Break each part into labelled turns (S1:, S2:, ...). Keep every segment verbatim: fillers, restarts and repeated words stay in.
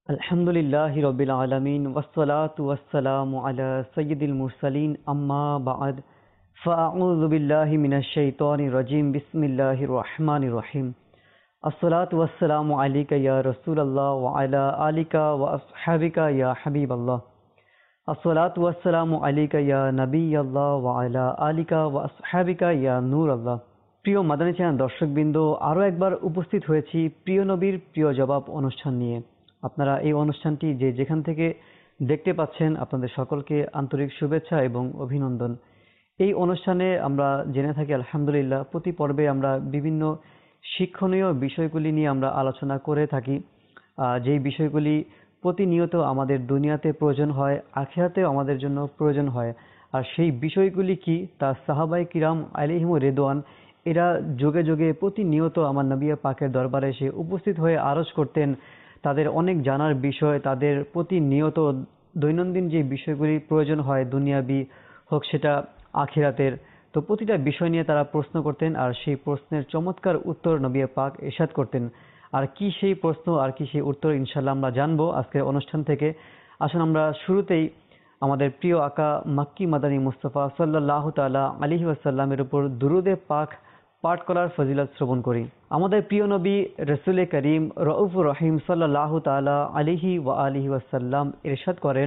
S1: আলহামদুলিল্লাহি রাব্বিল আলামিন ওয়াসসালাতু ওয়াসসালামু আলা সাইয়্যিদিল মুরসালিন আম্মা বা'দ ফাআউযু বিল্লাহি মিনাশ শাইতানির রাজিম বিসমিল্লাহির রহমানির রহিম আসসালাতু ওয়াসসালামু আলাইকা ইয়া রাসূলুল্লাহ ওয়া আলা আলিকা ওয়া আসহাবিকা ইয়া হাবিবাল্লাহ আসসালাতু ওয়াসসালামু আলাইকা ইয়া নাবিয়াল্লাহ ওয়া আলা আলিকা ওয়া আসহাবিকা ইয়া নূরাল্লাহ। প্রিয় মাদানী চ্যানেল দর্শকবৃন্দ, আরও একবার উপস্থিত হয়েছি প্রিয় নবীর প্রিয় জবাব অনুষ্ঠান নিয়ে। আপনারা এই অনুষ্ঠানটি যে যেখান থেকে দেখতে পাচ্ছেন, আপনাদের সকলকে আন্তরিক শুভেচ্ছা এবং অভিনন্দন। এই অনুষ্ঠানে আমরা জেনে থাকি আলহামদুলিল্লাহ প্রতি পর্বে আমরা বিভিন্ন শিক্ষণীয় বিষয়গুলি নিয়ে আমরা আলোচনা করে থাকি, যেই বিষয়গুলি প্রতিনিয়ত আমাদের দুনিয়াতে প্রয়োজন হয়, আখিরাতেও আমাদের জন্য প্রয়োজন হয়। আর সেই বিষয়গুলি কি, তা সাহাবায়ে কিরাম আলাইহিমুর রিদওয়ান এরা যুগে যুগে প্রতিনিয়ত আমার নবী পাকের দরবারে এসে উপস্থিত হয়ে আরজ করতেন। তাদের অনেক জানার বিষয়, তাদের প্রতিনিয়ত দৈনন্দিন যে বিষয়গুলি প্রয়োজন হয়, দুনিয়াবি হোক সেটা আখিরাতের, তো প্রতিটা বিষয় নিয়ে তারা প্রশ্ন করতেন, আর সেই প্রশ্নের চমৎকার উত্তর নবী পাক ইরশাদ করতেন। আর কি সেই প্রশ্ন, আর কি সেই উত্তর, ইনশাল্লাহ আমরা জানবো আজকের অনুষ্ঠান থেকে। আসুন আমরা শুরুতেই আমাদের প্রিয় আকা মাক্কি মাদানী মুস্তাফা সাল্লাল্লাহু তাআলা আলাইহি ওয়াসাল্লামের উপর দুরুদে পাক পাঠ করার ফজিলত শ্রবণ করি। আমাদের প্রিয় নবী রাসূলে করিম রউফুর রহিম সাল্লাল্লাহু তাআলা আলাইহি ওয়া আলিহি ওয়াসাল্লাম ইরশাদ করেন,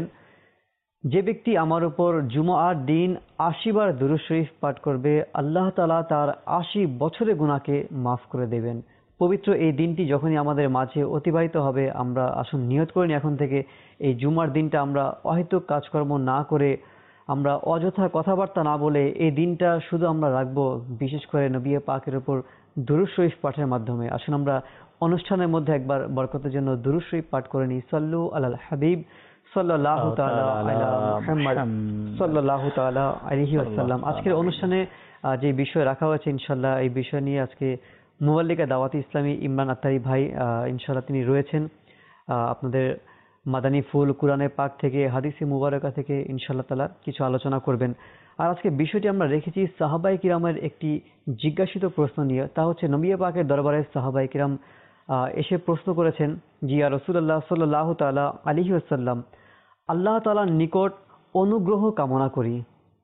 S1: যে ব্যক্তি আমার উপর জুমআর দিন আশি বার দুরূদ শরীফ পাঠ করবে, আল্লাহ তাআলা তার আশি বছরের গুনাহকে মাফ করে দেবেন। পবিত্র এই দিনটি যখনই আমাদের মাঝে অতিবাহিত হবে, আমরা আসুন নিয়ত করে নিই এখন থেকে, এই জুমার দিনটা আমরা অহেতুক কাজকর্ম না করে, আমরা অযথা কথাবার্তা না বলে এই দিনটা শুধু আমরা রাখবো বিশেষ করে নবী পাকের উপর দুরূদ শরীফ পাঠের মাধ্যমে। আসুন আমরা অনুষ্ঠানের মধ্যে একবার বরকতের জন্য দুরূদ শরীফ পাঠ করে নিই। সাল্লু আলাল হাবিব সাল্লাল্লাহু তাআলা আলা মুহাম্মদ সাল্লাল্লাহু তাআলা আলাইহি ওয়াসাল্লাম। আজকের অনুষ্ঠানে যে বিষয় রাখা হয়েছে, ইনশাআল্লাহ এই বিষয় নিয়ে আজকে মুবাল্লিগা দাওয়াতে ইসলামী ইমরান আত্তারি ভাই ইনশাআল্লাহ তিনি রয়েছেন। আপনাদের মাদানী ফুল কুরআনের পাক থেকে, হাদিসে মুবারকা থেকে ইনশাআল্লাহ তাআলা কিছু আলোচনা করবেন। আর আজকে বিষয়টি আমরা রেখেছি সাহাবায়ে কিরামের একটি জিজ্ঞাসিত প্রশ্ন নিয়ে। তা হচ্ছে নবী পাকের দরবারে সাহাবায়ে কিরাম এসে প্রশ্ন করেছেন, জি ইয়া রাসূলুল্লাহ সাল্লাল্লাহু তাআলা আলাইহি ওয়াসাল্লাম, আল্লাহ তাআলার নিকট অনুগ্রহ কামনা করি।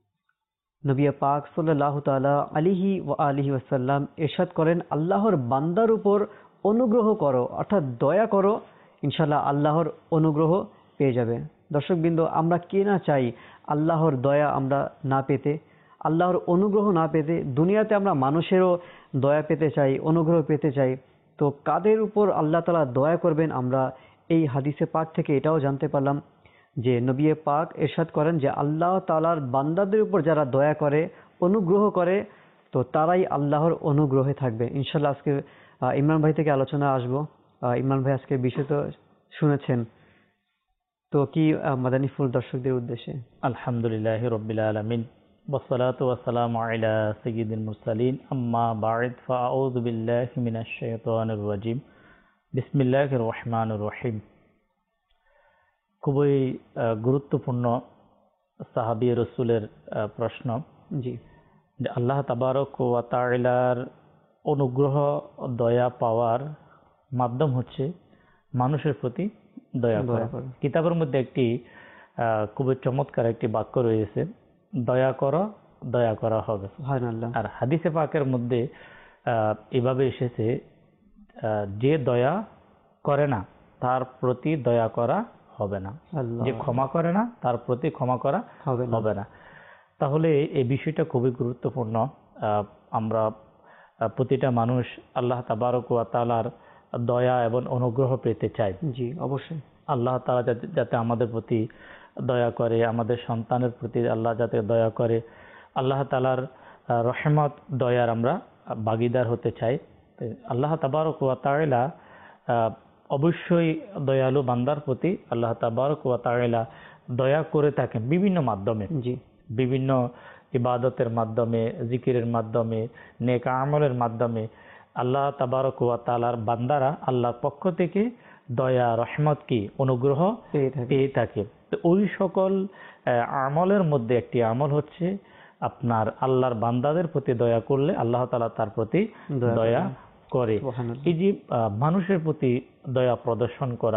S1: নবী পাক সাল্লাল্লাহু তাআলা আলাইহি ওয়া আলিহি ওয়াসাল্লাম ইরশাদ করেন, আল্লাহর বান্দার উপর অনুগ্রহ করো, অর্থাৎ দয়া করো, ইনশাআল্লাহ আল্লাহর অনুগ্রহ পেয়ে যাবে। দর্শকবৃন্দ, আমরা কে না চাই আল্লাহর দয়া আমরা না পেতে, আল্লাহর অনুগ্রহ না পেতে। দুনিয়াতে আমরা মানুষেরও দয়া পেতে চাই, অনুগ্রহ পেতে চাই, তো কাদের উপর আল্লাহ তাআলা দয়া করবেন আমরা এই হাদিসে পাক থেকে এটাও জানতে পারলাম যে নবী পাক ইরশাদ করেন যে আল্লাহ তাআলার বান্দাদের উপর যারা দয়া করে, অনুগ্রহ করে, তো তারাই আল্লাহর অনুগ্রহে থাকবে। ইনশাআল্লাহ আজকে ইমরান ভাই থেকে আলোচনা আসবো। ইমরান ভাই আজকে বিষয় তো শুনেছেন, তো কি মাদানী ফুল দর্শকদের উদ্দেশ্যে?
S2: আলহামদুলিল্লাহি রাব্বিল আলামিন ওয়াসসালাতু ওয়াসসালামু আলা সাইয়্যিদিল মুরসালিন আম্মা বা'দ ফাআউযু বিল্লাহি মিনাশ শাইতানির রাজিম বিসমিল্লাহির রহমানির রহিম। খুবই গুরুত্বপূর্ণ সাহাবী রাসূলের প্রশ্ন।
S1: জি,
S2: যে আল্লাহ তাবারক ওয়া তাআলার অনুগ্রহ দয়া পাওয়ার মাধ্যম হচ্ছে মানুষের প্রতি দয়া করা। কিতাবের মধ্যে একটি খুবই চমৎকার একটি বাক্য রয়েছে, দয়া করো দয়া করা হবে।
S1: সুবহানাল্লাহ।
S2: আর হাদিসে পাকের মধ্যে এভাবে এসেছে, যে দয়া করে না তার প্রতি দয়া করা হবে না, যে ক্ষমা করে না তার প্রতি ক্ষমা করা হবে না। তাহলে এই বিষয়টা খুবই গুরুত্বপূর্ণ। আমরা প্রতিটা মানুষ আল্লাহ তাবারক ওয়া তাআলার দয়া এবং অনুগ্রহ পেতে চাই।
S1: জি, অবশ্যই।
S2: আল্লাহ তাআলা যাতে আমাদের প্রতি দয়া করে, আমাদের সন্তানের প্রতি আল্লাহ যাতে দয়া করে, আল্লাহ তাআলার রহমত দয়ার আমরা ভাগীদার হতে চাই। আল্লাহ তাবারক ওয়া তাআলা অবশ্যই দয়ালু বান্দার প্রতি আল্লাহ তাবারক ওয়া তাআলা দয়া করে থাকেন বিভিন্ন মাধ্যমে। জি, বিভিন্ন ইবাদতের মাধ্যমে, জিকিরের মাধ্যমে, নেক আমলের মাধ্যমে আল্লাহ তাবারক ওয়া তাআলার বান্দারা আল্লাহর পক্ষ থেকে দয়া, রহমত কি অনুগ্রহ পেয়ে থাকে। তো ওই সকল আমলের মধ্যে একটি আমল হচ্ছে আপনার আল্লাহর বান্দাদের প্রতি দয়া করলে আল্লাহ তাআলা তার প্রতি দয়া করে। এই যে মানুষের প্রতি দয়া প্রদর্শন করা,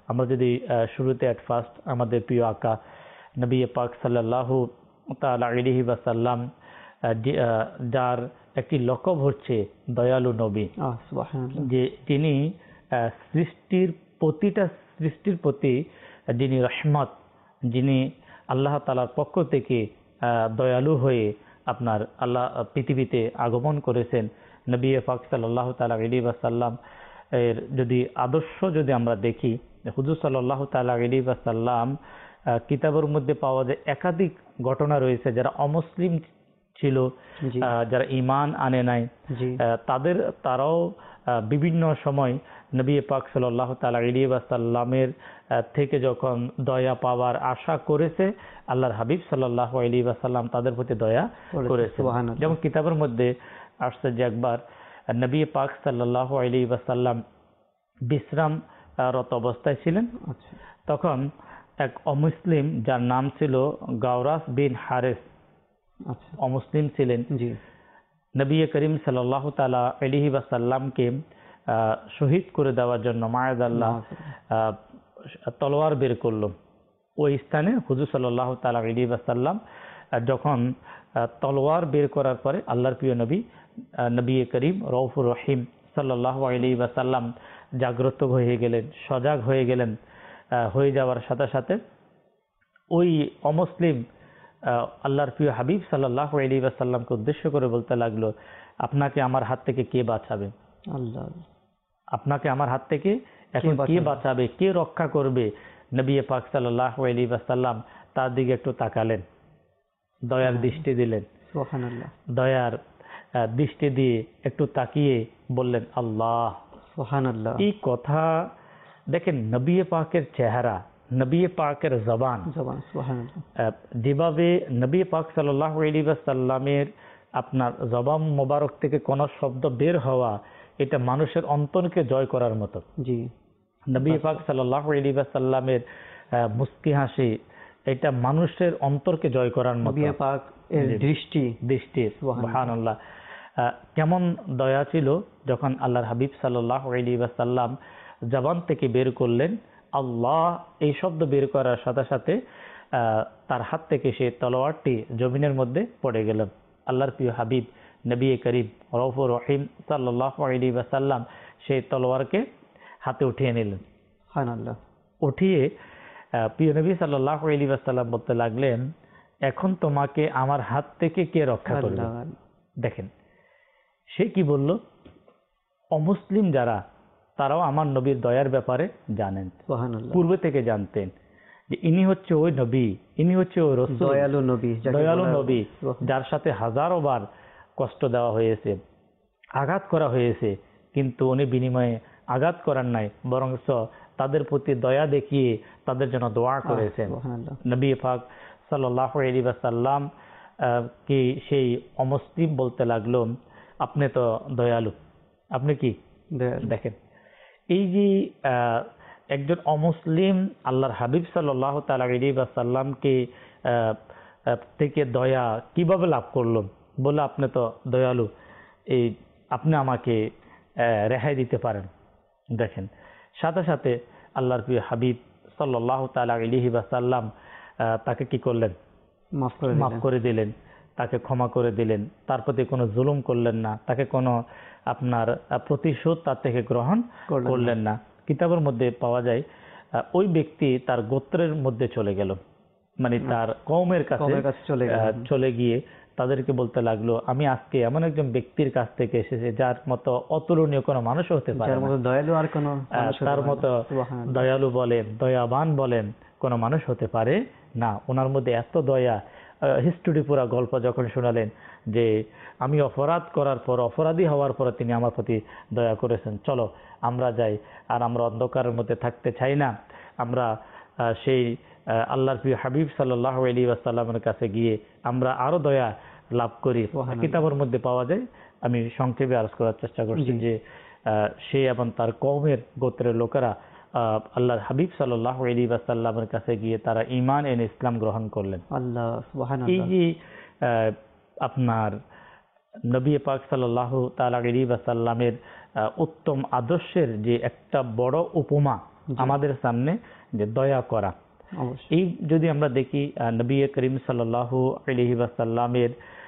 S2: আমরা যদি আহ, শুরুতে অ্যাট ফার্স্ট আমাদের প্রিয় আকা নবী পাক সাল্লাল্লাহু তাআলা আলাইহি ওয়াসাল্লাম আহ, যে, আহ, যার একটি লকব হচ্ছে দয়ালু নবী,
S1: আহ, সুবহানাল্লাহ।
S2: যে তিনি আহ, সৃষ্টির প্রতিটা সৃষ্টির প্রতি যিনি রহমত, যিনি আল্লাহ তাআলার পক্ষ থেকে আহ, দয়ালু হয়ে আপনার আল্লাহ পৃথিবীতে আগমন করেছেন। নবী পাক সাল্লাল্লাহু তাআলা আলাইহি ওয়াসাল্লাম এর যদি আদর্শ যদি আমরা দেখি, হুজুর সাল্লাল্লাহু তাআলা আলাইহি ওয়াসাল্লাম আহ, কিতাবের মধ্যে পাওয়া যায় একাধিক ঘটনা রয়েছে যারা অমুসলিম ছিল,
S1: জি
S2: আহ, যারা ঈমান আনে নাই,
S1: জি
S2: আহ, তাদের তারাও আহ, বিভিন্ন সময় নবী পাক সাল্লাল্লাহু তাআলা আলাইহি ওয়াসাল্লামের আহ, থেকে যখন দয়া পাওয়ার আশা করেছে, আল্লাহর হাবিব সাল্লাল্লাহু আলাইহি ওয়াসাল্লাম তাদের প্রতি দয়া করেছে।
S1: সুবহানাল্লাহ।
S2: যেমন কিতাবের মধ্যে আসছে যে একবার নবী পাক সাল্লাল্লাহু আলাইহি ওয়াসাল্লাম বিশ্রাম আহ, রত অবস্থায় ছিলেন।
S1: আচ্ছা
S2: তখন এক অমুসলিম যার নাম ছিল গাওরাস বিন হারেস,
S1: আচ্ছা
S2: অমুসলিম ছিলেন,
S1: জি
S2: নবী করিম সাল্লাল্লাহু তাআলা আলাইহি ওয়াসাল্লামকে আহ, শহীদ করে দেওয়ার জন্য মায়াদাল্লাহ আহ, তলোয়ার বের করলো। ওই স্থানে হুজুর সাল্লাল্লাহু তাআলা আলাইহি ওয়াসাল্লাম আহ, যখন আহ, তলোয়ার বের করার পরে আল্লাহর প্রিয় নবী আহ, নবী করিম রউফুর রহিম সাল্লাল্লাহু আলাইহি ওয়াসাল্লাম জাগ্রত হয়ে গেলেন, সজাগ হয়ে গেলেন। আহ, হয়ে যাওয়ার সাথে সাথে ওই অমুসলিম আহ, আল্লাহর প্রিয় হাবিব সাল্লাল্লাহু আলাইহি ওয়াসাল্লামকে উদ্দেশ্য করে বলতে লাগলো, আপনাকে আমার হাত থেকে কে বাঁচাবে?
S1: আল্লাহ,
S2: আপনাকে আমার হাত থেকে এখন কে
S1: বাঁচাবে?
S2: বাঁচাবে, কে রক্ষা করবে? নবী পাক সাল্লাল্লাহু আলাইহি ওয়াসাল্লাম তার দিকে একটু তাকালেন, দয়ার দৃষ্টি দিলেন।
S1: সুবহানাল্লাহ
S2: দয়ার আহ, দৃষ্টি দিয়ে একটু তাকিয়ে বললেন আল্লাহ।
S1: সুবহানাল্লাহ।
S2: এই কথা দেখেন, নবী পাকের চেহারা, নবী পাকের জবান,
S1: জবান, সুবহানাল্লাহ।
S2: আহ, যেভাবে নবী পাক সাল্লাল্লাহু আলাইহি ওয়াসাল্লামের আপনার জবান মোবারক থেকে কোন শব্দ বের হওয়া, এটা মানুষের অন্তরকে জয় করার মতো।
S1: জি
S2: নবী পাক সাল্লাল্লাহু আলাইহি ওয়াসাল্লামের আহ, মুস্কি হাসি, এটা মানুষের অন্তরকে জয় করার মতো।
S1: নবী পাক এর
S2: জি।
S1: দৃষ্টি
S2: দৃষ্টি, সুবহানাল্লাহ। আহ, কেমন দয়া ছিল যখন আল্লাহর হাবিব সাল্লাল্লাহু আলাইহি ওয়াসাল্লাম জবান থেকে বের করলেন আল্লাহ, এই শব্দ বের করার সাথে সাথে আহ, তার হাত থেকে সেই তলোয়ারটি জমিনের মধ্যে পড়ে গেল। আল্লাহর প্রিয় হাবিব নবী করিম রউফুর রহিম সাল্লাল্লাহু আলাইহি ওয়াসাল্লাম সেই তলোয়ারকে হাতে উঠিয়ে নিলেন।
S1: সুবহানাল্লাহ।
S2: উঠিয়ে আহ, প্রিয় নবী সাল্লাল্লাহু আলাইহি ওয়াসাল্লাম বলতে লাগলেন, এখন তোমাকে আমার হাত থেকে কে রক্ষা করবে?
S1: আল্লাহ,
S2: দেখেন সে কি বলল, অমুসলিম যারা তারাও আমার নবীর দয়ার ব্যাপারে জানেন,
S1: সুবহানাল্লাহ।
S2: পূর্বে থেকে জানতেন যে ইনি হচ্ছে ওই নবী, ইনি হচ্ছে ওই রাসূল,
S1: দয়ালু নবী, যাকে
S2: দয়ালু
S1: বলা-
S2: নবী,
S1: সুবহান-
S2: যার সাথে হাজারো বার কষ্ট দেওয়া হয়েছে, আঘাত করা হয়েছে, কিন্তু উনি বিনিময়ে আঘাত করার নাই, বরংস তাদের প্রতি দয়া দেখিয়ে তাদের জন্য দোয়া করেছেন।
S1: সুবহানাল্লাহ।
S2: নবী পাক সাল্লাল্লাহু আলাইহি ওয়াসাল্লাম আহ, কি সেই অমুসলিম বলতে লাগলো, আপনি তো দয়ালু, আপনি কি?
S1: দয়ালু।
S2: দেখেন এই যে আহ, একজন অমুসলিম আল্লাহর হাবিব সাল্লাল্লাহু তাআলা আলাইহি ওয়াসাল্লামকে আহ, আহ, থেকে দয়া কিভাবে লাভ করলো, বলে আপনি তো দয়ালু, এই আপনি আমাকে আহ, রেহাই দিতে পারেন। দেখেন সাথে সাথে আল্লাহর প্রিয় হাবিব সাল্লাল্লাহু তাআলা আলাইহি ওয়াসাল্লাম আহ, তাকে কি করলেন?
S1: মাফ করে
S2: মাফ
S1: দিলেন।
S2: করে দিলেন, তাকে ক্ষমা করে দিলেন, তার প্রতি কোনো জুলুম করলেন না, তাকে কোনো আপনার আহ, প্রতিশোধ তার থেকে গ্রহণ
S1: করলেন না।
S2: করলেন না। কিতাবের মধ্যে পাওয়া যায় আহ, ওই ব্যক্তি তার গোত্রের মধ্যে চলে গেল, মানে তার কওমের কাছে
S1: কওমের কাছে চলে গেলেন।
S2: আহ, চলে গিয়ে তাদেরকে বলতে লাগলো, আমি আজকে এমন একজন ব্যক্তির কাছ থেকে এসেছি যার মতো অতুলনীয় কোনো মানুষ হতে পারে
S1: যার
S2: না।
S1: মতো দয়ালু আর কোনো
S2: আহ,
S1: মানুষ হতে
S2: তার
S1: পারে না।
S2: মতো
S1: সুবহানাল্লাহ।
S2: দয়ালু বলেন, দয়াবান বলেন, কোনো মানুষ হতে পারে না। ওনার মধ্যে এত দয়া, হিস্টোরি পুরা গল্প যখন শোনালেন যে আমি অপরাধ করার পর, অপরাধী হওয়ার পর তিনি আমার প্রতি দয়া করেছেন, চলো আমরা যাই, আর আমরা অন্ধকারের মধ্যে থাকতে চাই না, আমরা আহ, সেই আহ, আল্লাহর প্রিয় হাবিব সাল্লাল্লাহু আলাইহি ওয়াসাল্লামের কাছে গিয়ে আমরা আরো দয়া লাভ করি।
S1: সুবহানাল্লাহ।
S2: কিতাবের মধ্যে পাওয়া যায়, আমি সংক্ষেপে আরজ করার চেষ্টা করছি
S1: জি।
S2: যে আহ, সে এবং তার কওমের গোত্রের লোকেরা আহ, আল্লাহর হাবিব সাল্লাল্লাহু আলাইহি ওয়াসাল্লামের কাছে গিয়ে তারা ঈমান এনে ইসলাম গ্রহণ করলেন।
S1: আল্লাহ,
S2: এই
S1: সুবহানাল্লাহ।
S2: যে আহ, আপনার নবী পাক সাল্লাল্লাহু তাআলা আলাইহি ওয়াসাল্লামের আহ, উত্তম আদর্শের যে একটা বড় উপমা, আমাদের সামনে যে দয়া করা। এই যদি আমরা দেখি নবী করিম সাল্লাল্লাহু আলাইহি ওয়াসাল্লামের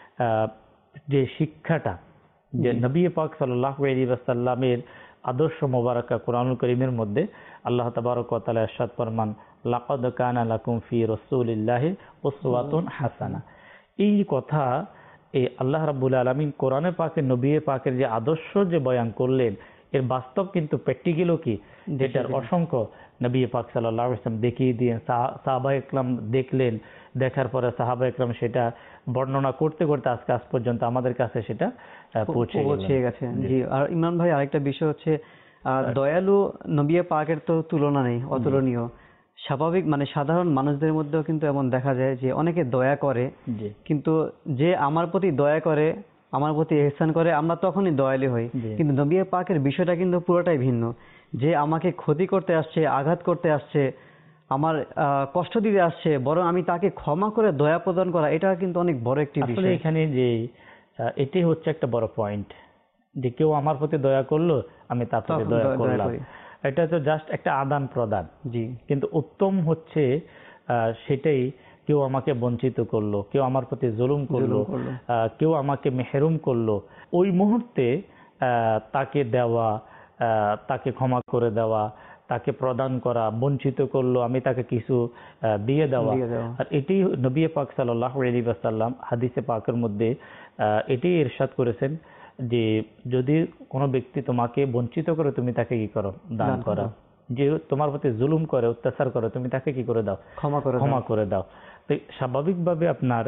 S2: যে শিক্ষাটা, যে নবী পাক সাল্লাল্লাহু আলাইহি ওয়াসাল্লামের আদর্শ মোবারকা কোরআনুল কারীমের মধ্যে আল্লাহ তাবারক ওয়া তাআলা ইরশাদ ফরমান, লাকাদ কানা লাকুম ফি রাসূলিল্লাহি উসওয়াতুন হাসানা। এই কথা এই আল্লাহ রাব্বুল আলামিন কোরআনে পাকে নবী পাকের যে আদর্শ যে বয়ান করলেন, এর বাস্তব কিন্তু প্র্যাকটিক্যালও কি, যেটার অসংখ্য নবী পাক সাল্লাল্লাহু আলাইহি ওয়াসাল্লাম দেখিয়ে দিয়ে সাহাবা একরাম দেখলেন, দেখার পরে সাহাবা একরাম সেটা বর্ণনা করতে করতে আজকে আজ পর্যন্ত আমাদের কাছে সেটা পৌঁছে
S1: গেছে। জি, আর ইমরান ভাই আরেকটা বিষয় হচ্ছে দয়ালু নবী পাকের তো তুলনা নেই, অতুলনীয়। স্বাভাবিক মানে সাধারণ মানুষদের মধ্যেও কিন্তু এমন দেখা যায় যে অনেকে দয়া করে, কিন্তু যে আমার প্রতি দয়া করে, আমার প্রতি ইহসান করে, আমরা তখনই দয়ালু হই। কিন্তু নবী পাকের বিষয়টা কিন্তু পুরোটাই ভিন্ন। যে আমাকে ক্ষতি করতে আসছে, আঘাত করতে আসছে, আমার কষ্ট দিতে আসছে, বরং আমি তাকে ক্ষমা করে দয়া প্রদান করা, এটা কিন্তু অনেক বড় একটি বিষয়।
S2: এখানে যে এটি হচ্ছে একটা বড় পয়েন্ট, যে কেউ আমার প্রতি দয়া করলো, আমি তার প্রতি দয়া করলাম, এটা তো জাস্ট একটা আদান প্রদান। জি, কিন্তু উত্তম হচ্ছে সেটাই, কেউ আমাকে বঞ্চিত করলো, কেউ আমার প্রতি জুলুম করলো, কেউ আমাকে মেহরুম করলো, ওই মুহূর্তে তাকে দেওয়া, তাকে ক্ষমা করে দেওয়া, তাকে প্রদান করা, বঞ্চিত করলো আমি তাকে কিছু দিয়ে দেওয়া। আর এটি নবী পাক সাল্লাল্লাহু আলাইহি ওয়াসাল্লাম হাদিসে পাকের মধ্যে এটি ইরশাদ করেছেন যে যদি কোনো ব্যক্তি তোমাকে বঞ্চিত করে, তুমি তাকে কি করো, দান করা। যে তোমার প্রতি জুলুম করে, অত্যাচার করে, তুমি তাকে কি করে দাও, ক্ষমা করে ক্ষমা করে দাও। তো স্বাভাবিকভাবে আপনার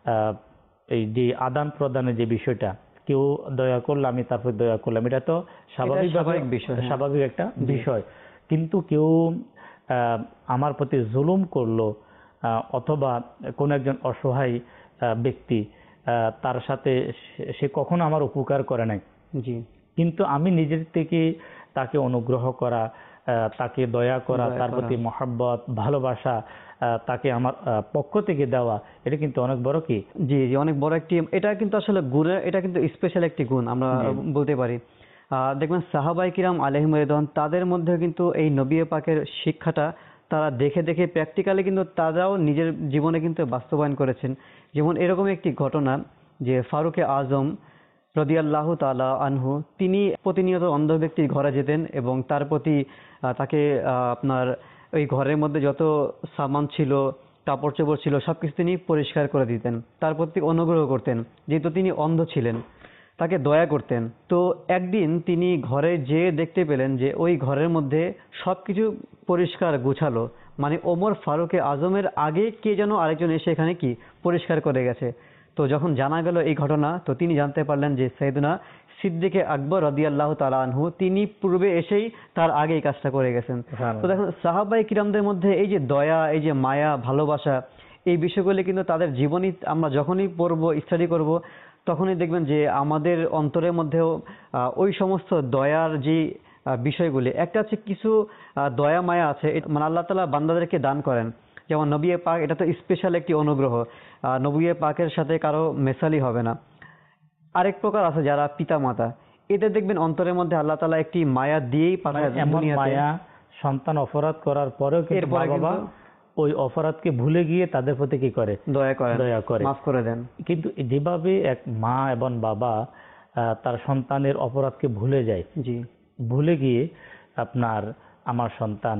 S2: এই যে আদান প্রদানের যে বিষয়টা, কেউ দয়া করলো আমি তারপর দয়া করলাম, এটা তো স্বাভাবিক বিষয়, স্বাভাবিক একটা বিষয়। কিন্তু কেউ আমার প্রতি জুলুম করলো, অথবা কোন একজন অসহায় ব্যক্তি, তার সাথে সে কখনো আমার উপকার করে নাই, জি, কিন্তু আমি নিজের থেকে তাকে অনুগ্রহ করা, তাকে দয়া করা, তার প্রতি মহব্বত, ভালোবাসা তাকে আমার পক্ষ থেকে দেওয়া, এটা কিন্তু অনেক বড় কি,
S1: জি জি অনেক বড় একটি, এটা কিন্তু আসলে গুণ, এটা কিন্তু স্পেশাল একটি গুণ আমরা বলতে পারি। দেখবেন সাহাবায়ে কিরাম আলাইহিম রিদওয়ান, তাদের মধ্যে কিন্তু এই নবী পাকের শিক্ষাটা তারা দেখে দেখে প্র্যাকটিক্যালি কিন্তু তারাও নিজের জীবনে কিন্তু বাস্তবায়ন করেছেন। যেমন এরকম একটি ঘটনা যে ফারুকে আজম রাদিয়াল্লাহু তাআলা আনহু, তিনি প্রতিনিয়ত অন্ধ ব্যক্তির ঘরে যেতেন এবং তার প্রতি তাকে আপনার ওই ঘরের মধ্যে যত সামান ছিল, কাপড় চোপড় ছিল, সবকিছু তিনি পরিষ্কার করে দিতেন, তার প্রতি অনুগ্রহ করতেন, যেহেতু তিনি অন্ধ ছিলেন, তাকে দয়া করতেন। তো একদিন তিনি ঘরে যেয়ে দেখতে পেলেন যে ওই ঘরের মধ্যে সবকিছু পরিষ্কার গোছালো, মানে ওমর ফারুকে আজমের আগে কে যেন আরেকজন এসে এখানে কি পরিষ্কার করে গেছে। তো যখন জানা গেল এই ঘটনা, তো তিনি জানতে পারলেন যে সাইয়েদনা সিদ্দিকে আকবর রাদিয়াল্লাহু তাআলা আনহু, তিনি পূর্বে এসেই তার আগে এই কাজটা করে গেছেন। তো দেখুন সাহাবায়ে কিরামদের মধ্যে এই যে দয়া, এই যে মায়া, ভালোবাসা, এই বিষয়গুলি কিন্তু তাদের জীবনী আমরা যখনই পড়বো, স্টাডি করব, তখনই দেখবেন যে আমাদের অন্তরের মধ্যেও ওই সমস্ত দয়ার যে বিষয়গুলি, একটা হচ্ছে কিছু দয়া মায়া আছে, মানে আল্লাহ তাআলা বান্দাদেরকে দান করেন। যেমন নবী পাক, এটা তো স্পেশাল একটি অনুগ্রহ, নবী পাকের সাথে কারো মেসালি হবে না। আরেক প্রকার আছে যারা পিতা মাতা, এদের দেখবেন অন্তরের মধ্যে আল্লাহ তাআলা একটি মায়া দিয়েই পাঠায় দুনিয়াতে।
S2: মায়া, সন্তান অপরাধ করার পরেও কিন্তু বাবা ওই অপরাধকে ভুলে গিয়ে তাদের প্রতি কি করে, দয়া করে, দয়া করে, মাফ করে দেন। কিন্তু যেভাবে এক মা এবং বাবা তার সন্তানের অপরাধকে ভুলে যায়, জি, ভুলে গিয়ে আপনার আমার সন্তান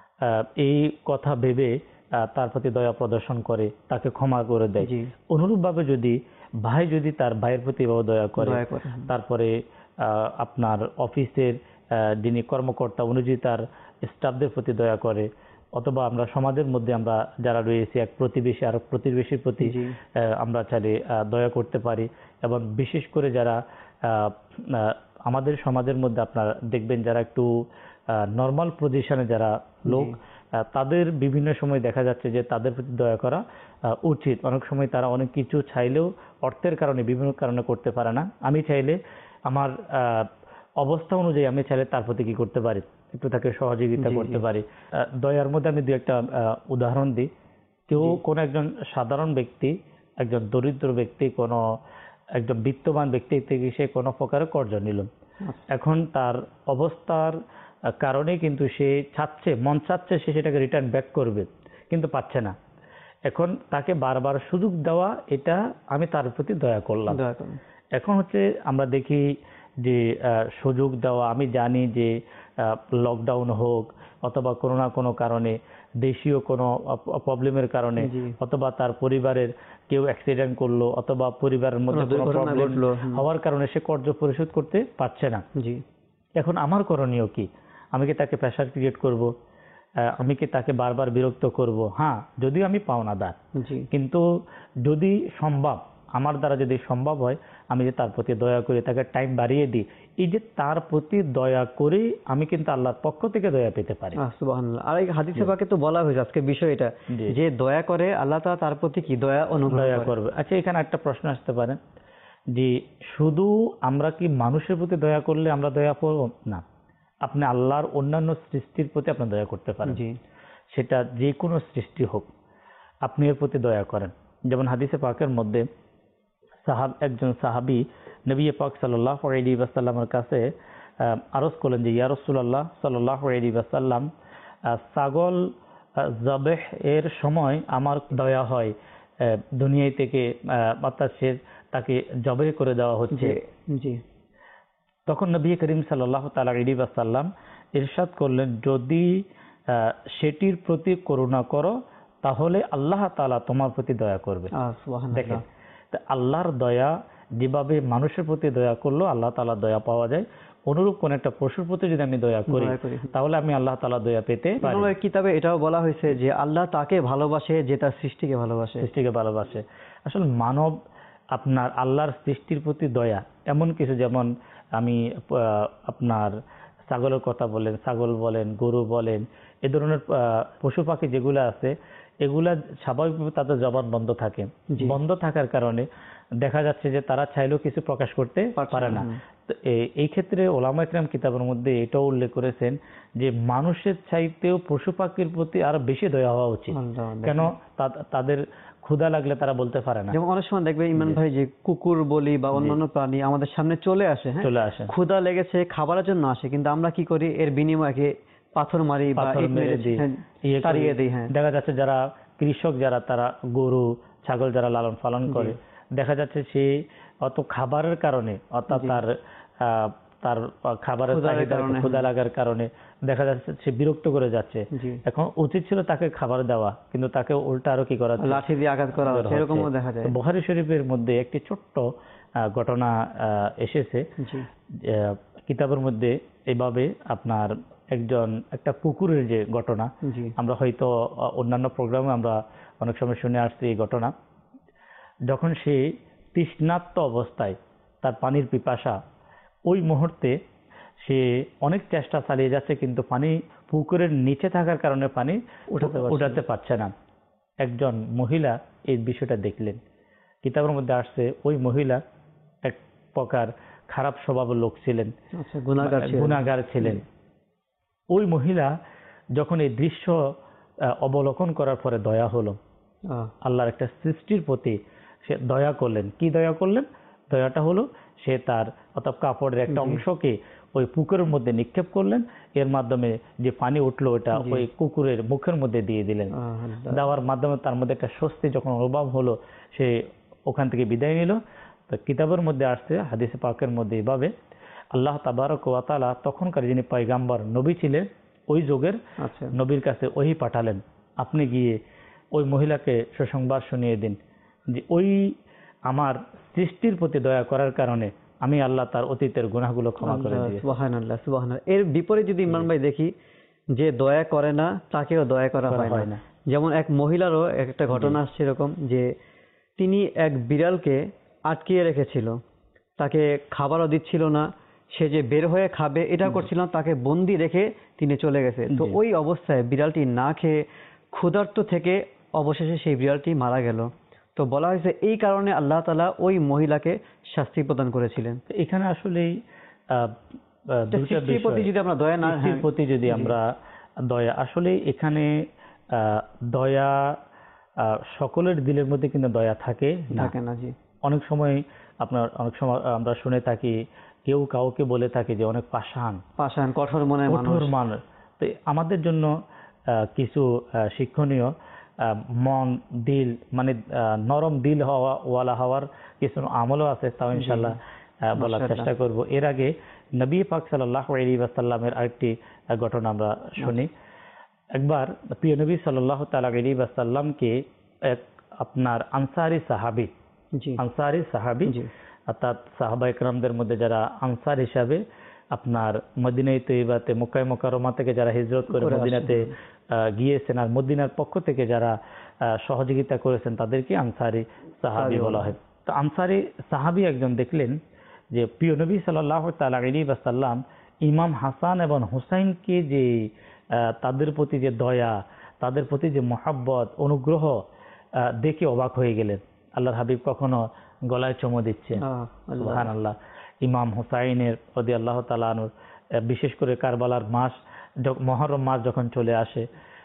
S2: এই কথা ভেবে তার প্রতি দয়া প্রদর্শন করে, তাকে ক্ষমা করে দেয়, অনুরূপভাবে যদি ভাই যদি তার ভাইয়ের প্রতি দয়া করে, তারপরে আপনার অফিসের যিনি কর্মকর্তা উনি যদি তার স্টাফদের প্রতি দয়া করে, অথবা আমরা সমাজের মধ্যে আমরা যারা রয়েছি এক প্রতিবেশী আর প্রতিবেশীর প্রতি আমরা চাইলে দয়া করতে পারি। এবং বিশেষ করে যারা আমাদের সমাজের মধ্যে আপনার দেখবেন যারা একটু নর্মাল পজিশনে যারা লোক, তাদের বিভিন্ন সময় দেখা যাচ্ছে যে তাদের প্রতি দয়া করা উচিত। অনেক সময় তারা অনেক কিছু চাইলেও অর্থের কারণে, বিভিন্ন কারণে করতে পারে না। আমি চাইলে আমার অবস্থা অনুযায়ী আমি চাইলে তার প্রতি কি করতে পারি, একটু তাকে সহযোগিতা করতে পারি। দয়ার মধ্যে আমি দু একটা উদাহরণ দিই। কেউ কোনো একজন সাধারণ ব্যক্তি, একজন দরিদ্র ব্যক্তি, কোনো একজন বিত্তবান ব্যক্তি থেকে সে কোনো প্রকারে কর্জ নিল, এখন তার অবস্থার কারণে কিন্তু সে চাচ্ছে, মন চাচ্ছে সে সেটাকে রিটার্ন ব্যাক করবে, কিন্তু পাচ্ছে না। এখন তাকে বারবার সুযোগ দেওয়া, এটা আমি তার প্রতি দয়া করলাম। এখন হচ্ছে আমরা দেখি যে সুযোগ দেওয়া, আমি জানি যে লকডাউন হোক অথবা কোনো না কোনো কারণে, দেশীয় কোনো প্রবলেমের কারণে, অথবা তার পরিবারের কেউ অ্যাক্সিডেন্ট করলো, অথবা পরিবারের মধ্যে কোনো প্রবলেম হওয়ার কারণে সে কর্জ পরিশোধ করতে পারছে না। এখন আমার করণীয় কি? আমি কি তাকে প্রেশার ক্রিয়েট করব? আমি কি তাকে বারবার বিরক্ত করব? হ্যাঁ, যদিও আমি পাওনাদার, কিন্তু যদি সম্ভব, আমার দ্বারা যদি সম্ভব হয়, আমি যে তার প্রতি দয়া করে তাকে টাইম বাড়িয়ে দিই, এই যে তার প্রতি দয়া করে আমি কিন্তু আল্লাহর পক্ষ থেকে দয়া পেতে পারি।
S1: সুবহানাল্লাহ। আর এই হাদিসে পাকে তো বলা হয়েছে আজকে বিষয়টা, যে দয়া করে আল্লাহ তাআলা তার প্রতি কি দয়া অনুগ্রহ করবে।
S2: আচ্ছা, এখানে একটা প্রশ্ন আসতে পারে যে শুধু আমরা কি মানুষের প্রতি দয়া করলে আমরা দয়া পাবো? না, আপনি আল্লাহর অন্যান্য সৃষ্টির প্রতি আপনি দয়া করতে পারেন, সেটা যে কোনো সৃষ্টি হোক, আপনি এর প্রতি দয়া করেন। যেমন হাদিসে পাকের মধ্যে সাহাব একজন সাহাবী নবী পাক সাল্লাল্লাহু আলাইহি ওয়াসাল্লামের কাছে আরজ করলেন যে ইয়া রাসূলুল্লাহ সাল্লাল্লাহু আলাইহি ওয়াসাল্লাম, ছাগল জবেহ এর সময় আমার দয়া হয়, দুনিয়া থেকে অর্থাৎ সে তাকে জবেহ করে দেওয়া হচ্ছে।
S1: জি।
S2: তখন নবী করিম সাল্লাল্লাহু তাআলা আলাইহি ওয়াসাল্লাম ইরশাদ করলেন, যদি সেটির প্রতি করুণা করো তাহলে আল্লাহ তাআলা তোমার প্রতি দয়া করবে। দেখেন, আল্লাহর দয়া যেভাবে মানুষের প্রতি দয়া করলো আল্লাহ তাআলা দয়া পাওয়া যায়, অনুরূপ কোন একটা পশুর প্রতি যদি আমি দয়া করি তাহলে আমি আল্লাহ তাআলা দয়া পেতে পারি।
S1: কিতাবে এটাও বলা হয়েছে যে আল্লাহ তাকে ভালোবাসে যে তার সৃষ্টিকে ভালোবাসে।
S2: সৃষ্টিকে ভালোবাসে। আসলে মানব আপনার আল্লাহর সৃষ্টির প্রতি দয়া এমন কিছু, যেমন আমি আপনার ছাগলের কথা বলেন, ছাগল বলেন, গরু বলেন, এ ধরনের পশু পাখি যেগুলো আছে, এগুলা স্বাভাবিকভাবে তাদের জবান বন্ধ থাকে। বন্ধ থাকার কারণে দেখা যাচ্ছে যে তারা চাইলেও কিছু প্রকাশ করতে পারে না। এই ক্ষেত্রে ওলামা ইকরাম কিতাবের মধ্যে এটাও উল্লেখ করেছেন যে মানুষের চাইতেও পশু পাখির প্রতি আরো বেশি দয়া হওয়া উচিত। কেন? তাদের ক্ষুধা লাগলে তারা বলতে পারে না।
S1: যেমন অনেক সময় দেখবে ইমান ভাই, যে কুকুর বলি বা অন্যান্য প্রাণী আমাদের সামনে চলে আসে, হ্যাঁ
S2: চলে আসে,
S1: ক্ষুধা লেগেছে খাবারের জন্য আসে, কিন্তু আমরা কি করি? এর বিনিময়ে পাথর মারি বা তাড়িয়ে দিই। হ্যাঁ,
S2: দেখা যাচ্ছে যারা কৃষক, যারা তারা গরু ছাগল যারা লালন পালন করে, দেখা যাচ্ছে সে অত খাবারের কারণে, অর্থাৎ তার তার খাবারের চাহিদা, ক্ষুধা লাগার কারণে দেখা যাচ্ছে সে বিরক্ত করে যাচ্ছে। এখন উচিত ছিল তাকে খাবার দেওয়া, কিন্তু তাকে উল্টা আরো কি করা,
S1: লাঠি দিয়ে আঘাত করা হচ্ছে, এরকমও দেখা যায়।
S2: বুখারী শরীফের মধ্যে একটি ছোট্ট ঘটনা এসেছে কিতাবের মধ্যে, এভাবে আপনার একজন একটা পুকুরের যে ঘটনা, আমরা হয়তো অন্যান্য প্রোগ্রামে আমরা অনেক সময় শুনে আসছি এই ঘটনা। যখন সে তৃষ্ণার্ত অবস্থায়, তার পানির পিপাসা, ওই মুহূর্তে সে অনেক চেষ্টা চালিয়ে যাচ্ছে, কিন্তু পানি পুকুরের নিচে থাকার কারণে পানি উঠাতে পারছে না। একজন মহিলা এই বিষয়টা দেখলেন, কিতাবের মধ্যে আসছে ওই মহিলা এক প্রকার খারাপ স্বভাবের লোক ছিলেন, গুনাহগার ছিলেন। ওই মহিলা যখন এই দৃশ্য অবলোকন করার পরে দয়া হলো, আল্লাহর একটা সৃষ্টির প্রতি সে দয়া করলেন। কি দয়া করলেন? দয়াটা হলো সে তার অর্থাৎ কাপড়ের একটা অংশকে ওই পুকুরের মধ্যে নিক্ষেপ করলেন, এর মাধ্যমে যে পানি উঠলো ওটা ওই কুকুরের মুখের মধ্যে দিয়ে দিলেন। দেওয়ার মাধ্যমে তার মধ্যে একটা স্বস্তি যখন অনুভব হলো, সে ওখান থেকে বিদায় নিল। তো কিতাবের মধ্যে আসছে, হাদিসে পাকের মধ্যে এভাবে আল্লাহ তাবারক ওয়া তাআলা তখনকার যিনি পয়গাম্বর নবী ছিলেন, ওই যুগের নবীর কাছে ওহী পাঠালেন, আপনি গিয়ে ওই মহিলাকে সুসংবাদ শুনিয়ে দিন যে ওই আমার সৃষ্টির প্রতি দয়া করার কারণে আমি আল্লাহ তার অতীতের গুনাহগুলো ক্ষমা করে দিয়েছি।
S1: সুবহানাল্লাহ, সুবহানাল্লাহ। এর বিপরীতে যদি ইমরান ভাই দেখি, যে দয়া করে না তাকেও দয়া করা হয় না। যেমন এক মহিলারও একটা ঘটনা আসছে এরকম, যে তিনি এক বিড়ালকে আটকিয়ে রেখেছিল, তাকে খাবারও দিচ্ছিল না, সে যে বের হয়ে খাবে এটা করছিল না, তাকে বন্দি রেখে তিনি চলে গেছে। তো ওই অবস্থায় বিড়ালটি না খেয়ে ক্ষুধার্ত থেকে অবশেষে সেই বিড়ালটি মারা গেল। তো বলা হয়েছে এই কারণে আল্লাহ তাআলা ওই মহিলাকে শাস্তি প্রদান করেছিলেন।
S2: এখানে আসলে
S1: সৃষ্টির প্রতি যদি আমরা দয়া না,
S2: সৃষ্টির প্রতি যদি আমরা দয়া, আসলে এখানে দয়া সকলের দিলের মধ্যে কিন্তু দয়া থাকে থাকে না। জি, অনেক সময় আপনার অনেক সময় আমরা শুনে থাকি কেউ কাউকে বলে থাকে যে অনেক পাষাণ
S1: পাষাণ কঠোর মনের মানুষ।
S2: কঠোর মানুষ। তো আমাদের জন্য আহ, কিছু আহ, শিক্ষণীয় আহ, মন দিল মানে আহ, নরম দিল হওয়া ওয়ালা হওয়ার কিছু আমলও আছে, তাও ইনশাল্লাহ আহ, বলার
S1: মাশাআল্লাহ।
S2: চেষ্টা করব। এর আগে নবী পাক সাল্লাল্লাহু আলাইহি ওয়াসাল্লামের আরেকটি আহ, ঘটনা আমরা শুনি। একবার প্রিয় নবী সাল্লাল্লাহু তাআলা আলাইহি ওয়াসাল্লামকে এক আপনার আনসারি সাহাবী
S1: জি
S2: আনসারি সাহাবী
S1: জি
S2: অর্থাৎ সাহাবা একরামদের মধ্যে যারা আনসার হিসাবে আপনার মদিনায়ে তৈয়বাতে মক্কায়ে মুকাররমা থেকে যারা হিজরত করে
S1: করে আসেন।
S2: মদিনাতে আহ, গিয়েছেন আর মদিনার পক্ষ থেকে যারা আহ, সহযোগিতা করেছেন তাদেরকে আনসারি সাহাবী
S1: সাহাবী
S2: বলা হয়। তো আনসারি সাহাবী একজন দেখলেন যে প্রিয় নবী সাল্লাল্লাহু তাআলা আলাইহি ওয়াসাল্লাম ইমাম হাসান এবং হুসাইনকে যে আহ, তাদের প্রতি যে দয়া, তাদের প্রতি যে মহাব্বত অনুগ্রহ আহ, দেখে অবাক হয়ে গেলেন। আল্লাহর হাবিব কখনো গলায় চুমু দিচ্ছে,
S1: আহ, আল্লাহ।
S2: সুবহানাল্লাহ। ইমাম হুসাইনের রাদিয়াল্লাহু তাআলা আনহু বিশেষ করে কারবালার মাস যখন মুহররম মাস যখন চলে আসে,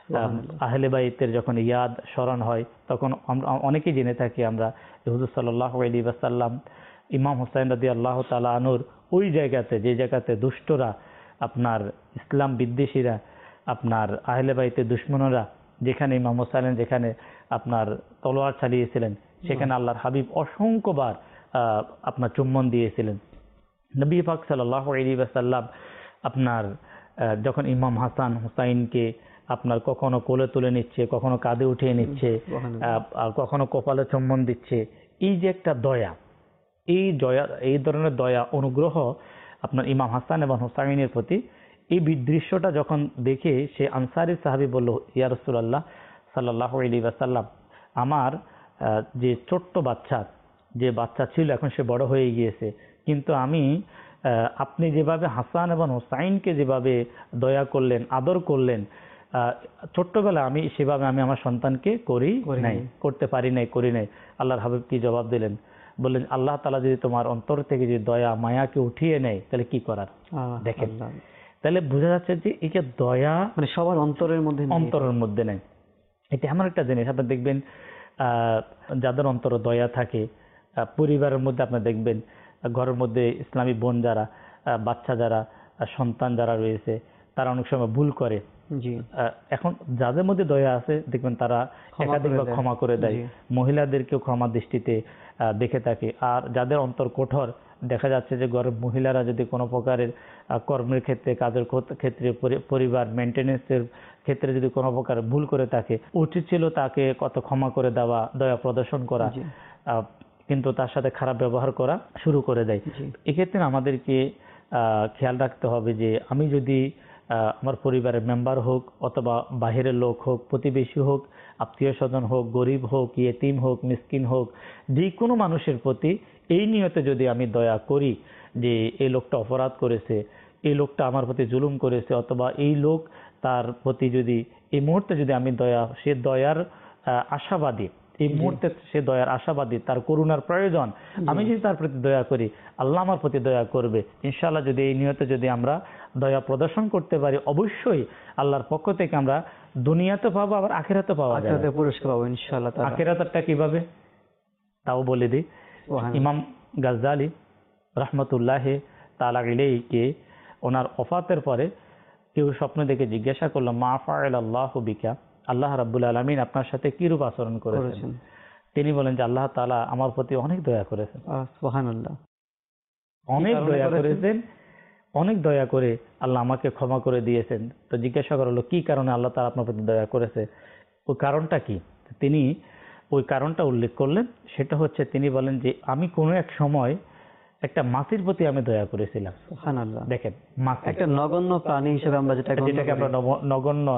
S2: আহলে বাইতের যখন ইয়াদ স্মরণ হয়, তখন আমরা অনেকেই জেনে থাকি আমরা হুজুর সাল্লাল্লাহু আলাইহি ওয়াসাল্লাম ইমাম হুসাইন রাদিয়াল্লাহু তাআলা আনহুর ওই জায়গাতে, যে জায়গাতে দুষ্টরা আপনার ইসলাম বিদ্বেষীরা আপনার আহলে বাইতের দুশমনরা যেখানে ইমাম হুসাইন যেখানে আপনার তলোয়ার চালিয়েছিলেন, সেখানে আল্লাহর হাবিব অসংখ্যবার আহ, আপনার চুম্বন দিয়েছিলেন। নবী পাক সাল্লাল্লাহু আলাইহি ওয়াসাল্লাম আপনার আহ, যখন ইমাম হাসান হুসাইনকে আপনার কখনো কোলে তুলে নিচ্ছে, কখনো কাঁধে উঠিয়ে নিচ্ছে, আহ, আর কখনো কপালে চুম্বন দিচ্ছে, এই যে একটা দয়া, এই দয়া এই ধরনের দয়া অনুগ্রহ আপনার ইমাম হাসান এবং হুসাইনের প্রতি, এই দৃশ্যটা যখন দেখে সে আনসারি সাহাবী বলল, ইয়া রাসূলুল্লাহ সাল্লাল্লাহু আলাইহি ওয়াসাল্লাম, আমার আহ, যে ছোট্ট বাচ্চা যে বাচ্চা ছিল এখন সে বড় হয়ে গিয়েছে, কিন্তু আমি আহ, আপনি যেভাবে হাসান এবং হুসাইনকে যেভাবে দয়া করলেন, আদর করলেন, আহ, ছোট্টবেলা আমি সেভাবে আমি আমার সন্তানকে করি নাই, করতে পারি নাই, করি নাই। আল্লাহর হাবিব কি জবাব দিলেন? বললেন, আল্লাহ তাআলা যদি তোমার অন্তর থেকে যে দয়া মায়াকে উঠিয়ে নেয় তাহলে কি করার? দেখেন, তাহলে বোঝা যাচ্ছে যে এই যে দয়া
S1: মানে সবার অন্তরের মধ্যে
S2: অন্তরের মধ্যে নেই। এটা এমন একটা জিনিস, আপনি দেখবেন আহ যাদের অন্তরে দয়া থাকে, আহ, পরিবারের মধ্যে আপনি দেখবেন ঘরের মধ্যে ইসলামী বোন যারা, আহ, বাচ্চা যারা, আহ, সন্তান যারা রয়েছে, তারা অনেক সময় ভুল করে।
S1: জি
S2: আহ, এখন যাদের মধ্যে দয়া আছে দেখবেন তারা একাধিকবার ক্ষমা করে দেয়, মহিলাদেরকেও ক্ষমা দৃষ্টিতে আহ, দেখে থাকে। আর যাদের অন্তর কঠোর, দেখা যাচ্ছে যে ঘরের মহিলারা যদি কোনো প্রকারের আহ, কর্মের ক্ষেত্রে, কাজের ক্ষেত্রে, পরিবার মেনটেনেন্সের ক্ষেত্রে যদি কোনো প্রকার ভুল করে থাকে, উচিত ছিল তাকে কত ক্ষমা করে দেওয়া, দয়া প্রদর্শন করা, আহ, কিন্তু তার সাথে খারাপ ব্যবহার করা শুরু করে দেয়। এক্ষেত্রে আমাদেরকে আহ, খেয়াল রাখতে হবে যে আমি যদি আহ, আমার পরিবারের মেম্বার হোক অথবা বাহিরের লোক হোক, প্রতিবেশী হোক, আত্মীয় স্বজন হোক, গরিব হোক, ইয়েতিম হোক, মিসকিন হোক, যে কোনো মানুষের প্রতি এই নিয়তে যদি আমি দয়া করি যে এই লোকটা অপরাধ করেছে, এই লোকটা আমার প্রতি জুলুম করেছে, অথবা এই লোক তার প্রতি যদি এই মুহূর্তে যদি আমি দয়া, সে দয়ার আশাবাদী, এই মুহূর্তে সে দয়ার আশাবাদী, তার করুণার প্রয়োজন, আমি যদি তার প্রতি দয়া করি, আল্লাহ আমার প্রতি দয়া করবে ইনশাআল্লাহ। যদি এই নিয়তে যদি আমরা দয়া প্রদর্শন করতে পারি, অবশ্যই আল্লাহর পক্ষ থেকে আমরা দুনিয়াতে পাবো, আবার আখিরাতে পাওয়া যাবে,
S1: আখিরাতে পুরস্কার পাবো ইনশাআল্লাহ।
S2: আখিরাতটা কিভাবে তাও বলে দিই। ইমাম গাজ্জালি রাহমাতুল্লাহি তাআলা আলাইহিকে ওনার ওফাতের পরে কেউ স্বপ্ন দেখে জিজ্ঞাসা করলো, মা ফাআলাল্লাহু বিকা, আল্লাহ রাব্বুল আলামিন আপনার সাথে কি রূপ আচরণ করেছেন? তিনি বলেন যে আল্লাহ তাআলা আমার প্রতি অনেক দয়া করেছেন। সুবহানাল্লাহ, অনেক দয়া করেছেন, অনেক দয়া করে আল্লাহ আমাকে ক্ষমা করে দিয়েছেন। তো জিজ্ঞাসা করা হলো, কি কারণে আল্লাহ তাআলা আপনার প্রতি দয়া করেছে, ওই কারণটা কি? তিনি ওই কারণটা উল্লেখ করলেন। সেটা হচ্ছে, তিনি বলেন যে আমি কোনো এক সময় একটা মাছির প্রতি আমি দয়া করেছিলাম। সুবহানাল্লাহ, দেখেন মাছ
S1: একটা নগণ্য প্রাণী হিসেবে আমরা যেটাকে
S2: যেটাকে আমরা নগণ্য,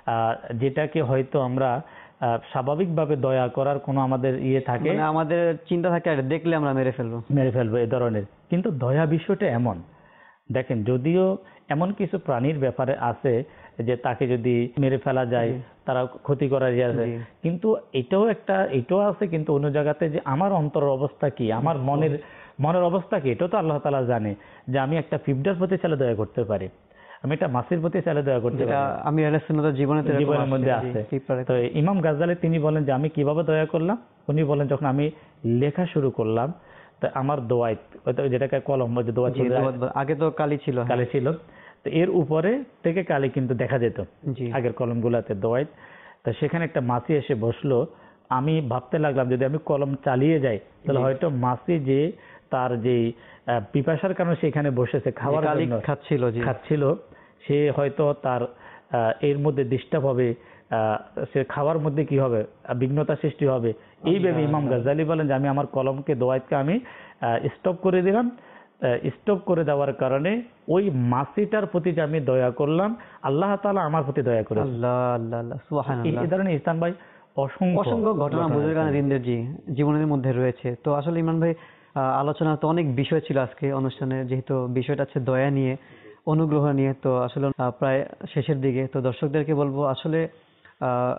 S2: যেটাকে হয়তো আমরা স্বাভাবিকভাবে দয়া করার কোনো আমাদের ইয়ে থাকে,
S1: আমাদের চিন্তা থাকে দেখলে আমরা মেরে ফেলবো
S2: মেরে ফেলবো এই ধরনের। কিন্তু দয়া বিষয়টা এমন, দেখেন যদিও এমন কিছু প্রাণীর ব্যাপারে আছে যে তাকে যদি মেরে ফেলা যায়, তারা ক্ষতি করা যায়, কিন্তু এটাও একটা এটাও আছে কিন্তু অন্য জায়গাতে যে আমার অন্তরের অবস্থা কি, আমার মনের মনের অবস্থা কি, এটা তো আল্লাহ তাআলা জানে। যে আমি একটা পিঁপড়ার প্রতি চাইলে দয়া করতে পারি, আমি একটা মাছের প্রতি চাইলে দয়া করতে পারি, আমি জীবনের মধ্যে আছে। তো ইমাম গাজ্জালি তিনি বলেন যে আমি কিভাবে দয়া করলাম, উনি বলেন যখন আমি লেখা শুরু করলাম তো আমার দোয়াত, হয়তো যেটাকে কলম বা যে দোয়াত
S1: জি, দোয়াত বা- আগে তো কালি ছিল। হ্যাঁ।
S2: কালি ছিল, তো এর উপরে থেকে কালি কিন্তু দেখা যেত
S1: জি
S2: আগের কলমগুলোতে দোয়াত। তো সেখানে একটা মাছি এসে বসলো, আমি ভাবতে লাগলাম যদি আমি কলম চালিয়ে যাই তাহলে
S1: জি।
S2: হয়তো মাছি যে তার যে আহ, পিপাসার কারণে সেখানে বসেছে খাওয়ার
S1: যে কালি
S2: জন্য
S1: খাচ্ছিল। জি
S2: খাচ্ছিল, সে হয়তো তার আহ, এর মধ্যে ডিস্টার্ব হবে, আহ, সে খাওয়ার মধ্যে কি হবে, আহ, বিঘ্নতা সৃষ্টি হবে। এইভাবে ইমাম গাজ্জালী বলেন যে আমি আমার কলমকে দোয়াতকে আমি স্টপ করে দিলাম। স্টপ করে দেওয়ার কারণে ওই মাছিটার প্রতি যে আমি দয়া করলাম, আল্লাহ তাআলা আমার প্রতি দয়া করেছেন।
S1: আল্লাহ আল্লাহ আল্লাহ
S2: এই
S1: সুবহানাল্লাহ।
S2: এই ধরনের ইসলাম ভাই অসংখ্য
S1: অসংখ্য ঘটনা বুজুর্গান
S2: আছে।
S1: দিনদের জি জীবনের মধ্যে রয়েছে। তো আসলে ইমরান ভাই, আহ, আলোচনা তো অনেক বিষয় ছিল আজকে অনুষ্ঠানে, যেহেতু বিষয়টা হচ্ছে দয়া নিয়ে, অনুগ্রহ নিয়ে, তো আসলে আহ, প্রায় শেষের দিকে। তো দর্শকদেরকে বলবো আসলে আহ,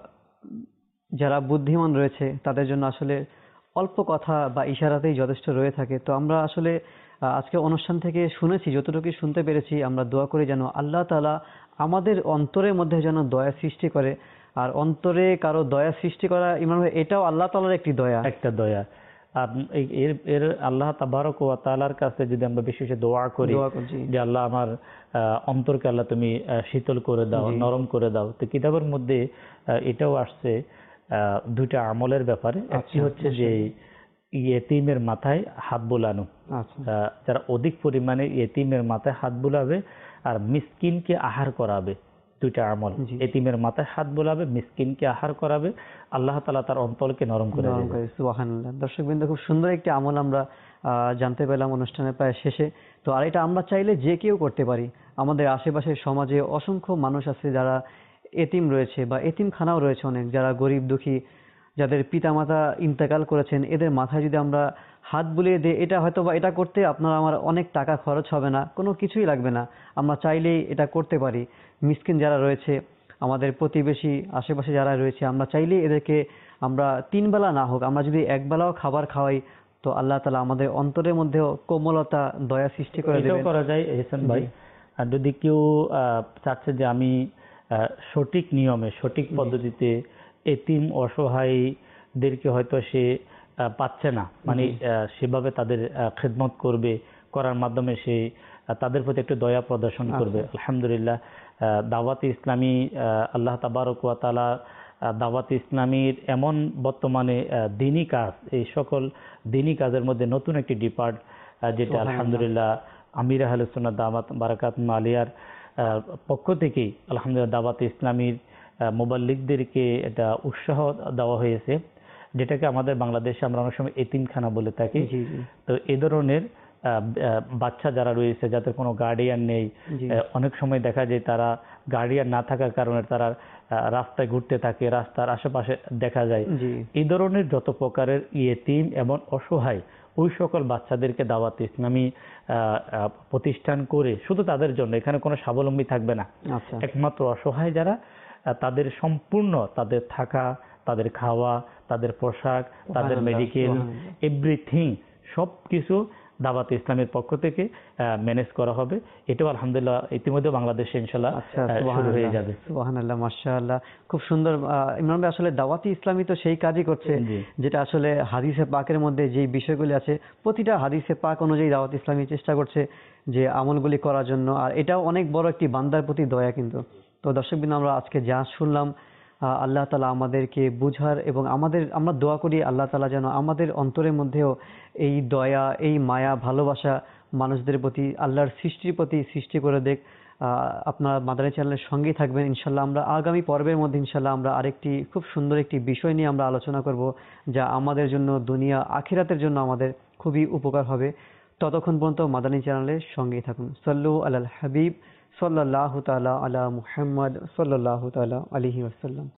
S1: যারা বুদ্ধিমান রয়েছে তাদের জন্য আসলে অল্প কথা বা ইশারাতেই যথেষ্ট রয়ে থাকে। তো আমরা আসলে আহ, আজকে অনুষ্ঠান থেকে শুনেছি, যতটুকু শুনতে পেরেছি, আমরা দোয়া করি যেন আল্লাহ তাআলা আমাদের অন্তরের মধ্যে যেন দয়া সৃষ্টি করে। আর অন্তরে কারো দয়া সৃষ্টি করা ইমরান ভাই, এটাও আল্লাহ তাআলার একটি দয়া।
S2: একটা দয়া। আর এই- এর এর আল্লাহ তাবারক ওয়া তাআলার কাছে যদি আমরা বেশি বেশি দোয়া করি
S1: দোয়া করছি।
S2: যে আল্লাহ আমার আহ, অন্তরকে আল্লাহ তুমি আহ, শীতল করে দাও,
S1: জি।
S2: নরম করে দাও। তো কিতাবের মধ্যে আহ, এটাও আসছে আহ, দুইটা আমলের ব্যাপারে। একটি
S1: আচ্ছা,
S2: হচ্ছে যে ইয়েতিমের মাথায় হাত বুলানো,
S1: আচ্ছা
S2: আহ, যারা অধিক পরিমাণে ইয়েতিমের মাথায় হাত বুলাবে আর মিসকিনকে আহার করাবে, দুইটা আমল।
S1: জি।
S2: এতিমের মাথায় হাত বুলাবে, মিসকিনকে আহার করাবে, আল্লাহ তাআলা তার অন্তরকে নরম করে
S1: নরম
S2: দেবে।
S1: করে, সুবহানাল্লাহ। দর্শকবৃন্দ, খুব সুন্দর একটি আমল আমরা আহ, জানতে পেলাম অনুষ্ঠানের প্রায় শেষে। তো আর এটা আমরা চাইলে যে কেউ করতে পারি। আমাদের আশেপাশের সমাজে অসংখ্য মানুষ আছে যারা এতিম রয়েছে, বা এতিমখানাও রয়েছে অনেক, যারা গরিব দুঃখী, যাদের পিতামাতা ইন্তেকাল করেছেন। এদের মাথায় যদি আমরা হাত বুলিয়ে দিই, এটা হয়তো বা এটা করতে আপনার আমার অনেক টাকা খরচ হবে না, কোনো কিছুই লাগবে না। আমরা চাইলেই এটা করতে পারি। মিসকিন যারা রয়েছে, আমাদের প্রতিবেশী আশেপাশে যারা রয়েছে, আমরা চাইলেই এদেরকে, আমরা তিন বেলা না হোক, আমরা যদি এক বেলাও খাবার খাওয়াই, তো আল্লাহ তাআলা আমাদের অন্তরের মধ্যেও কোমলতা, দয়া সৃষ্টি করে
S2: এটাও
S1: দেবেন।
S2: করা যায় এহসান ভাই।
S1: জি।
S2: আর যদি কেউ আহ, চাচ্ছে যে আমি আহ, সঠিক নিয়মে সঠিক
S1: জি।
S2: পদ্ধতিতে এতিম অসহায়দেরকে হয়তো সে আহ, পাচ্ছে না, মানে
S1: জি।
S2: আহ, সেভাবে তাদের আহ, খেদমত করবে, করার মাধ্যমে সে আহ, তাদের প্রতি একটু দয়া প্রদর্শন করবে।
S1: আচ্ছা।
S2: আলহামদুলিল্লাহ, আহ, দাওয়াতে ইসলামী, আহ, আল্লাহ তাবারক ওয়া তাআলা আহ, দাওয়াতে ইসলামীর এমন বর্তমানে আহ, দিনী কাজ, এই সকল দিনী কাজের মধ্যে নতুন একটি ডিপার্ট, যেটা
S1: সুবহানাল্লাহ।
S2: আলহামদুলিল্লাহ আমির আহলে সুন্নাত দাওয়াত বারাকাত আলিয়ার আহ, পক্ষ থেকেই আলহামদুলিল্লাহ দাওয়াতে ইসলামীর আহ, মুবাল্লিগদেরকে এটা উৎসাহ দেওয়া হয়েছে, যেটাকে আমাদের বাংলাদেশে আমরা অনেক সময় এতিমখানা বলে থাকি।
S1: জি জি
S2: তো এ ধরনের আহ, আহ, বাচ্চা যারা রয়েছে, যাদের কোনো গার্ডিয়ান নেই,
S1: জি
S2: আহ, অনেক সময় দেখা যায় তারা গার্ডিয়ান না থাকার কারণে তারা আহ, রাস্তায় ঘুরতে থাকে, রাস্তার আশেপাশে দেখা যায়।
S1: জি
S2: এই ধরনের যত প্রকারের ইয়েতিম এবং অসহায় ওই সকল বাচ্চাদেরকে দাওয়াত ইসলামী আহ, আহ, প্রতিষ্ঠান করে শুধু তাদের জন্য, এখানে কোনো স্বাবলম্বী থাকবে না,
S1: আচ্ছা।
S2: একমাত্র অসহায় যারা, আহ, তাদের সম্পূর্ণ তাদের থাকা, তাদের খাওয়া, তাদের পোশাক, তাদের
S1: সুবহানাল্লাহ,
S2: মেডিকেল,
S1: সুবহানাল্লাহ।
S2: এভরিথিং সব কিছু দাওয়াত ইসলামের পক্ষ থেকে ম্যানেজ করা হবে। এটাও আলহামদুলিল্লাহ ইতিমধ্যে বাংলাদেশে ইনশাল্লাহ
S1: আচ্ছা,
S2: আহ, শুরু
S1: সুবহানাল্লাহ,
S2: হয়ে যাবে।
S1: সুবহানাল্লাহ, মাশাআল্লাহ। খুব সুন্দর। আহ, ইমরান ভাই, আসলে দাওয়াতি ইসলামী তো সেই কাজই করছে
S2: জি
S1: যেটা আসলে হাদিসে পাকের মধ্যে যেই বিষয়গুলি আছে, প্রতিটা হাদিসে পাক অনুযায়ী দাওয়াত ইসলামী চেষ্টা করছে যে আমলগুলি করার জন্য। আর এটাও অনেক বড় একটি বান্দার প্রতি দয়া কিন্তু। তো দর্শকবৃন্দ, আমরা আজকে যা শুনলাম, আহ, আল্লাহ তাআলা আমাদেরকে বুঝার, এবং আমাদের, আমরা দোয়া করি আল্লাহ তাআলা যেন আমাদের অন্তরের মধ্যেও এই দয়া, এই মায়া, ভালোবাসা মানুষদের প্রতি, আল্লাহর সৃষ্টির প্রতি সৃষ্টি করে দেখ। আহ, আপনার মাদানী চ্যানেলের সঙ্গেই থাকবেন ইনশাল্লাহ। আমরা আগামী পর্বের মধ্যে ইনশাল্লাহ আমরা আরেকটি খুব সুন্দর একটি বিষয় নিয়ে আমরা আলোচনা করব, যা আমাদের জন্য, দুনিয়া আখিরাতের জন্য আমাদের খুবই উপকার হবে। ততক্ষণ পর্যন্ত মাদানী চ্যানেলের সঙ্গেই থাকুন। সাল্লু আলাল হাবিব সাল্লাল্লাহু তাআলা আলা মুহাম্মদ সাল্লাল্লাহু তাআলা আলাইহি ওয়াসাল্লাম।